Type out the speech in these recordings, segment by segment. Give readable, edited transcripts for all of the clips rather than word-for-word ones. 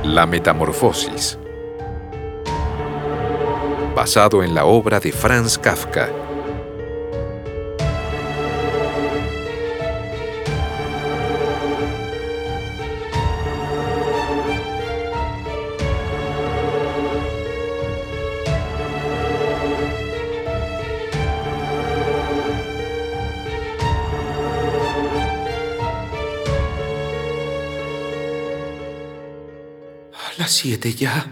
La Metamorfosis, basado en la obra de Franz Kafka. Las 7 ya.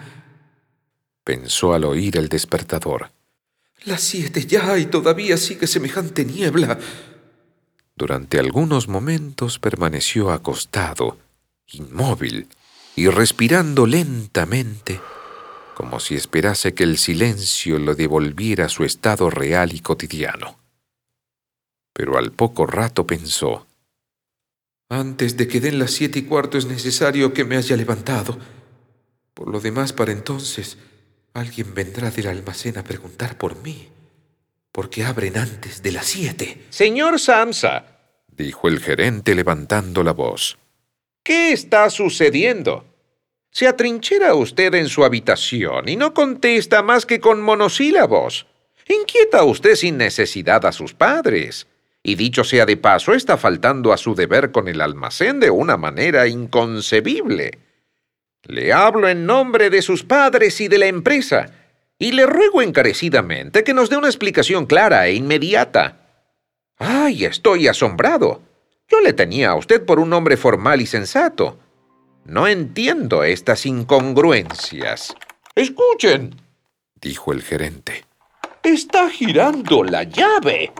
Pensó al oír el despertador. Las 7 ya y todavía sigue semejante niebla. Durante algunos momentos permaneció acostado, inmóvil y respirando lentamente, como si esperase que el silencio lo devolviera a su estado real y cotidiano. Pero al poco rato pensó: antes de que den las 7:15 es necesario que me haya levantado. Por lo demás, para entonces, alguien vendrá del almacén a preguntar por mí, porque abren antes de las 7. Señor Samsa, dijo el gerente levantando la voz, ¿qué está sucediendo? Se atrinchera usted en su habitación y no contesta más que con monosílabos. Inquieta usted sin necesidad a sus padres. Y dicho sea de paso, está faltando a su deber con el almacén de una manera inconcebible. Le hablo en nombre de sus padres y de la empresa, y le ruego encarecidamente que nos dé una explicación clara e inmediata. ¡Ay, estoy asombrado! Yo le tenía a usted por un hombre formal y sensato. No entiendo estas incongruencias. ¡Escuchen!, dijo el gerente. ¡Está girando la llave!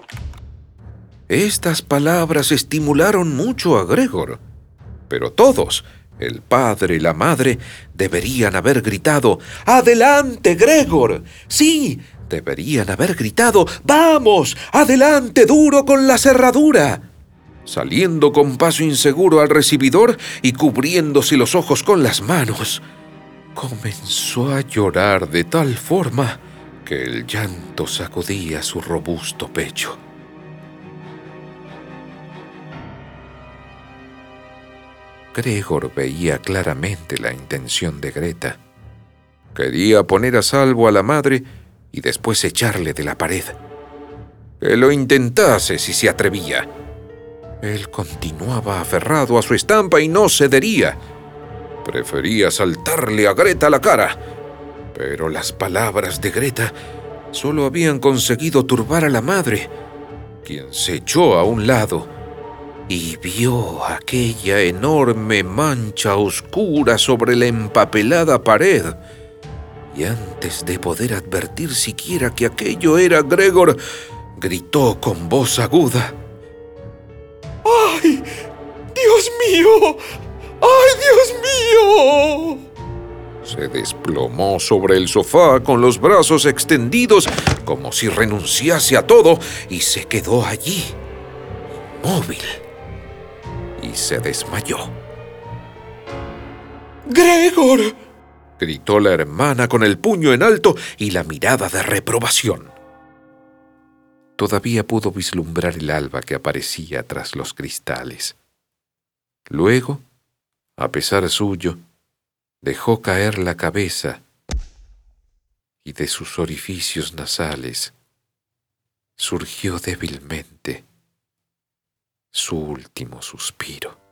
Estas palabras estimularon mucho a Gregor, pero todos, el padre y la madre, deberían haber gritado: ¡adelante, Gregor! ¡Sí! Deberían haber gritado: ¡vamos! ¡Adelante, duro con la cerradura! Saliendo con paso inseguro al recibidor y cubriéndose los ojos con las manos, comenzó a llorar de tal forma que el llanto sacudía su robusto pecho. Gregor veía claramente la intención de Greta. Quería poner a salvo a la madre y después echarle de la pared. Que lo intentase si se atrevía. Él continuaba aferrado a su estampa y no cedería. Prefería saltarle a Greta a la cara. Pero las palabras de Greta solo habían conseguido turbar a la madre, quien se echó a un lado y vio aquella enorme mancha oscura sobre la empapelada pared. Y antes de poder advertir siquiera que aquello era Gregor, gritó con voz aguda: ¡ay, Dios mío! ¡Ay, Dios mío! Se desplomó sobre el sofá con los brazos extendidos como si renunciase a todo y se quedó allí, inmóvil. Y se desmayó. ¡Gregor!, gritó la hermana con el puño en alto y la mirada de reprobación. Todavía pudo vislumbrar el alba que aparecía tras los cristales. Luego, a pesar suyo, dejó caer la cabeza y de sus orificios nasales surgió débilmente su último suspiro.